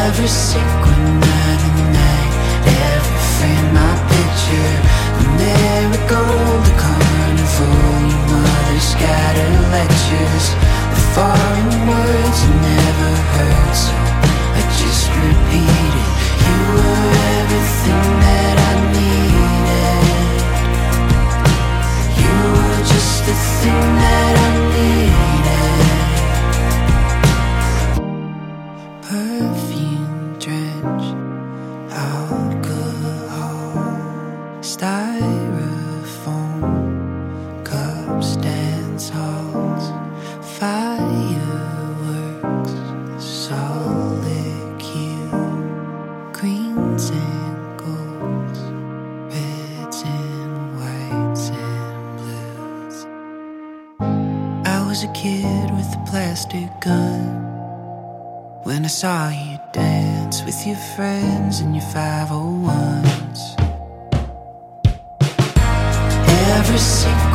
Every sequin of the night, every frame I picture, the marigold, the carnival, your mother's scattered lectures, the foreign words you never heard, so I just repeat it. You were everything that I needed. You were just the thing that I needed. Perfume drenched, alcohol, styrofoam, cups, dance halls, fireworks, solid hue, greens and golds, reds and whites and blues. I was a kid with a plastic gun when I saw you dance with your friends in your 501s. Every single